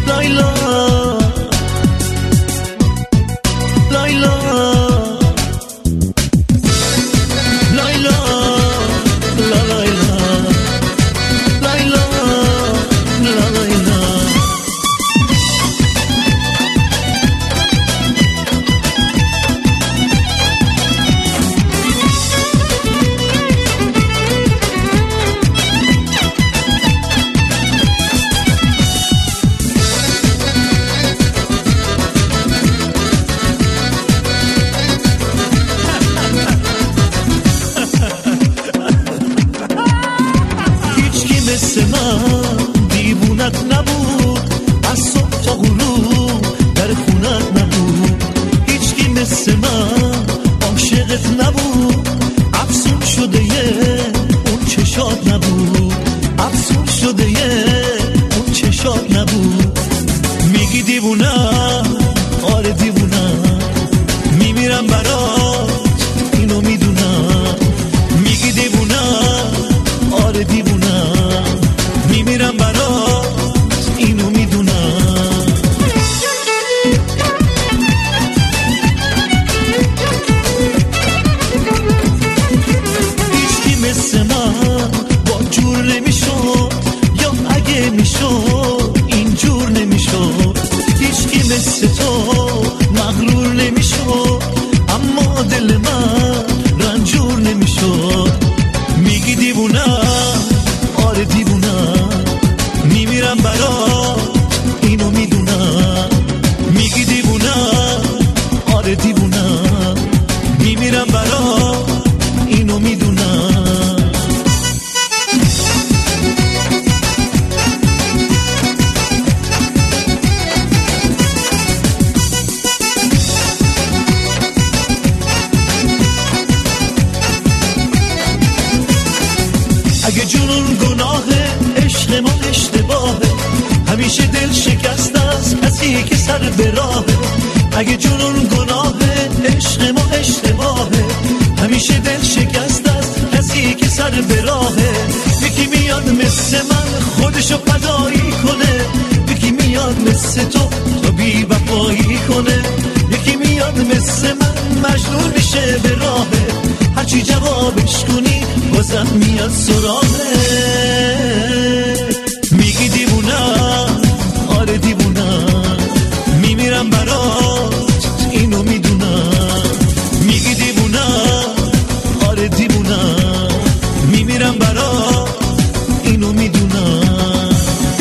لایلا لایلا لایلا لا لایلا لایلا لا لایلا مثل من دیوونت نبود از صبح تا غروب در خونت نبود هیچکی مثل من عاشقت نبود افسون شده اون چشات نبود افسون شده اون چشات نبود میگی دیوونم آره دیوونم میمیرم برات اینو میدونم میگی دیوونم آره دیوونم میمیرم برات اینو میدونم هیچکی مثل من با جور نمیشد یا اگه میشد اینجور نمیشد هیچکی مثل تو مغرور نمیشد اما دل من رنجور نمیشد میگی دیوونم آره دیوونم میمیرم برات اینو میدونم میگی دیوونم آره دیوونم میمیرم برات اینو میدونم اگه جنون گناهه عشق ما اشتباهه همیشه دل شکست از کسی که سر به راهه اگه جنون گناهه عشق ما اشتباهه همیشه دل شکست از کسی که سر به راهه یکی میاد مثل من خودشو فدایی کنه یکی میاد مثل تو تا بی وفایی کنه یکی میاد مثل من مجنون میشه به راهه هرچی جوابش کنی بازم میاد سراغه میگی دیوونم آره دیوونم میمیرم برات اینو میدونم میگی دیوونم آره دیوونم میمیرم برات اینو میدونم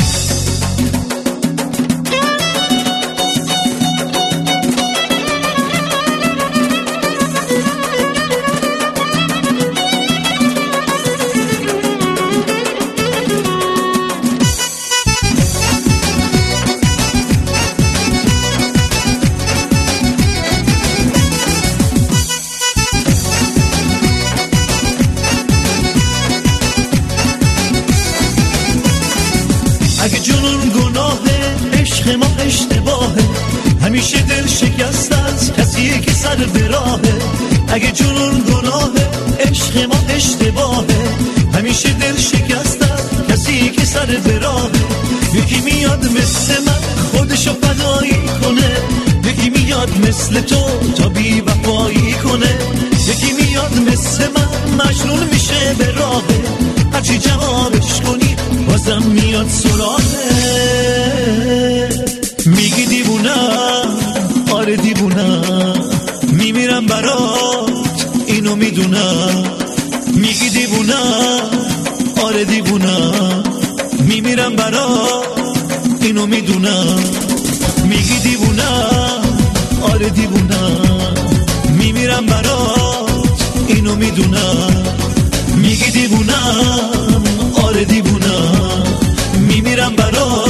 اگه جنون گناهه عشق ما اشتباهه همیشه دل شکست از کسی که سر به راهه اگه جنون گناهه عشق ما اشتباهه همیشه دل شکست از کسی که سر به راهه یکی میاد مثل من خودشو فدایی کنه یکی میاد مثل تو تا بی وفایی کنه یکی میاد مثل من مجنون میشه به راهه هرچی جوابش کنی بازم میاد سراغه میگی دیوونم آره دیوونم میمیرم برات اینو میدونم میگی دیوونم آره دیوونم میمیرم برات اینو میدونم میگی دیوونم آره دیوونم میمیرم برات اینو میدونم میگی دیوونم آره دیوونم میمیرم برات